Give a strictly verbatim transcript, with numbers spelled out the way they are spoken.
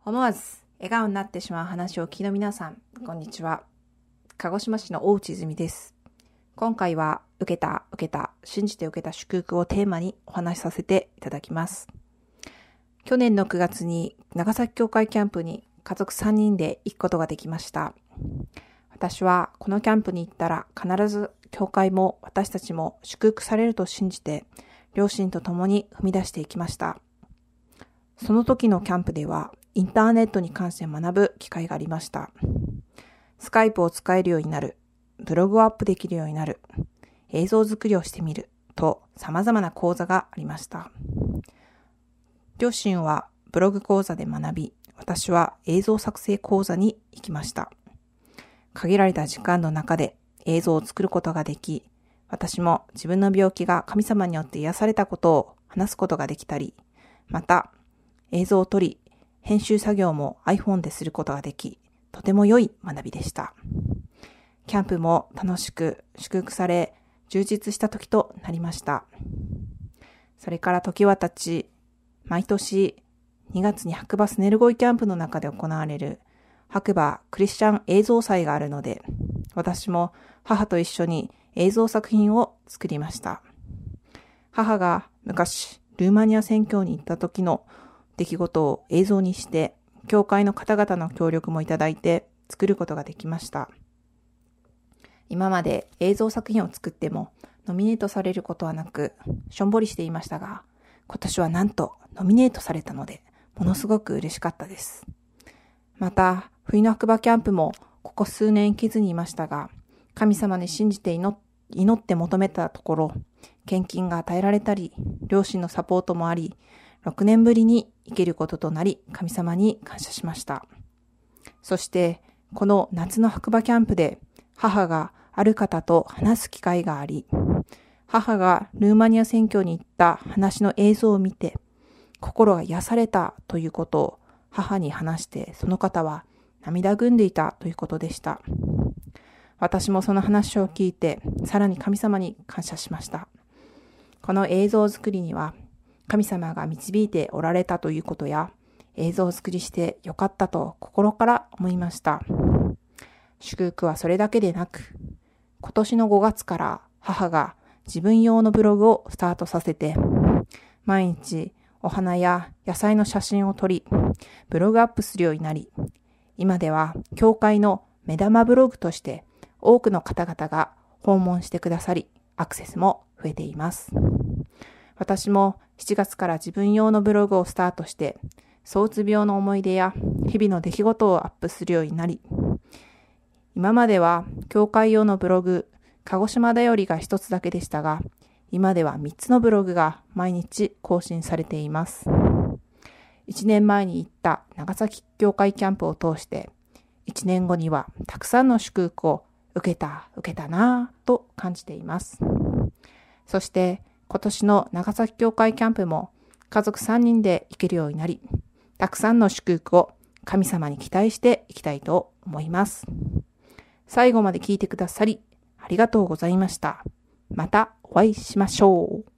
思わず笑顔になってしまう話をお聞きの皆さん、こんにちは。鹿児島市の大内泉です。今回は受けた、受けた、信じて受けた祝福をテーマにお話しさせていただきます。去年のくがつに長崎教会キャンプに家族さんにんで行くことができました。私はこのキャンプに行ったら必ず教会も私たちも祝福されると信じて、両親と共に踏み出していきました。その時のキャンプではインターネットに関して学ぶ機会がありました。スカイプを使えるようになる、ブログをアップできるようになる、映像作りをしてみると様々な講座がありました。両親はブログ講座で学び、私は映像作成講座に行きました。限られた時間の中で映像を作ることができ、私も自分の病気が神様によって癒されたことを話すことができたり、また映像を撮り、編集作業も iPhone ですることができ、とても良い学びでした。キャンプも楽しく祝福され、充実した時となりました。それから時は経ち、毎年にがつに白馬スネルゴイキャンプの中で行われる白馬クリスチャン映像祭があるので、私も母と一緒に映像作品を作りました。母が昔ルーマニア宣教に行った時の出来事を映像にして、教会の方々の協力もいただいて作ることができました。今まで映像作品を作ってもノミネートされることはなく、しょんぼりしていましたが、今年はなんとノミネートされたので、ものすごく嬉しかったです。また、冬の白馬キャンプもここ数年行けずにいましたが、神様に信じて祈って求めたところ、献金が与えられたり、両親のサポートもあり、ろくねんぶりに行けることとなり、神様に感謝しました。そして、この夏の白馬キャンプで、母がある方と話す機会があり、母がルーマニア宣教に行った話の映像を見て、心が癒されたということを母に話して、その方は涙ぐんでいたということでした。私もその話を聞いて、さらに神様に感謝しました。この映像作りには、神様が導いておられたということや、映像作りしてよかったと心から思いました。祝福はそれだけでなく、今年のごがつから母が自分用のブログをスタートさせて、毎日お花や野菜の写真を撮り、ブログアップするようになり、今では教会の目玉ブログとして多くの方々が訪問してくださり、アクセスも増えています。私もしちがつから自分用のブログをスタートして、躁うつ病の思い出や日々の出来事をアップするようになり、今までは教会用のブログ、鹿児島だよりが一つだけでしたが、今ではみっつのブログが毎日更新されています。いちねんまえに行った長崎教会キャンプを通して、いちねんごにはたくさんの祝福を受けた、受けたなぁと感じています。そして今年の長崎教会キャンプも家族さんにんで行けるようになり、たくさんの祝福を神様に期待していきたいと思います。最後まで聞いてくださりありがとうございました。またお会いしましょう。